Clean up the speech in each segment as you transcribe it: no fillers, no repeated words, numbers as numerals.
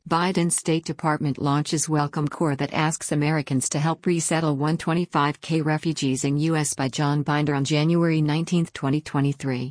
Biden's State Department launches Welcome Corps that asks Americans to help resettle 125,000 refugees in U.S. by John Binder on January 19, 2023.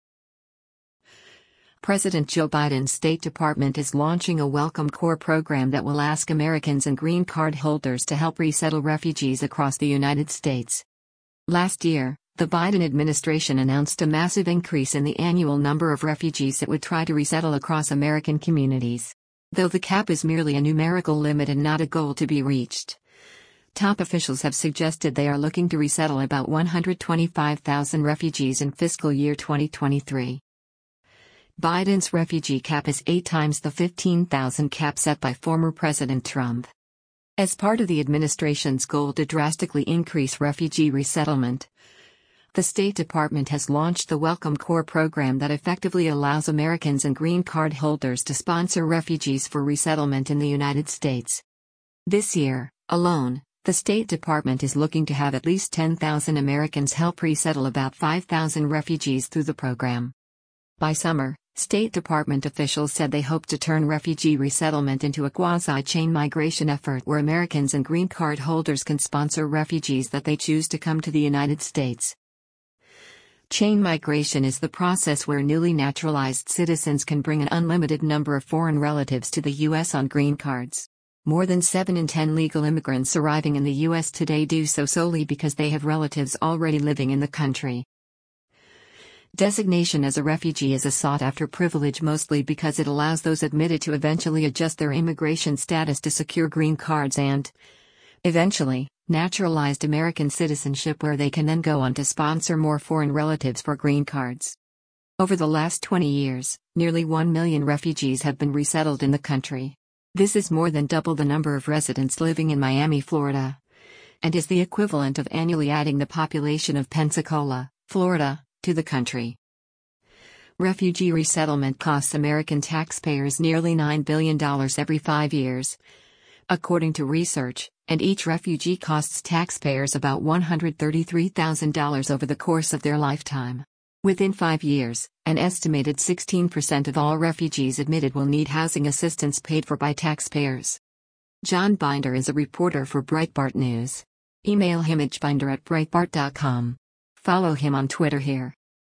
President Joe Biden's State Department is launching a Welcome Corps program that will ask Americans and green card holders to help resettle refugees across the United States. Last year, the Biden administration announced a massive increase in the annual number of refugees it would try to resettle across American communities. Though the cap is merely a numerical limit and not a goal to be reached. Top officials have suggested they are looking to resettle about 125,000 refugees in fiscal year 2023. Biden's refugee cap is 8 times the 15,000 cap set by former President Trump. As part of the administration's goal to drastically increase refugee resettlement, the State Department has launched the Welcome Corps program that effectively allows Americans and green card holders to sponsor refugees for resettlement in the United States. This year, alone, the State Department is looking to have at least 10,000 Americans help resettle about 5,000 refugees through the program. By summer, State Department officials said they hope to turn refugee resettlement into a quasi-chain migration effort where Americans and green card holders can sponsor refugees that they choose to come to the United States. Chain migration is the process where newly naturalized citizens can bring an unlimited number of foreign relatives to the U.S. on green cards. More than 7 in 10 legal immigrants arriving in the U.S. today do so solely because they have relatives already living in the country. Designation as a refugee is a sought-after privilege mostly because it allows those admitted to eventually adjust their immigration status to secure green cards and, eventually, naturalized American citizenship where they can then go on to sponsor more foreign relatives for green cards. Over the last 20 years, nearly 1 million refugees have been resettled in the country. This is more than double the number of residents living in Miami, Florida, and is the equivalent of annually adding the population of Pensacola, Florida, to the country. Refugee resettlement costs American taxpayers nearly $9 billion every 5 years, according to research, and each refugee costs taxpayers about $133,000 over the course of their lifetime. Within 5 years, an estimated 16% of all refugees admitted will need housing assistance paid for by taxpayers. John Binder is a reporter for Breitbart News. Email him at binder@breitbart.com. Follow him on Twitter here.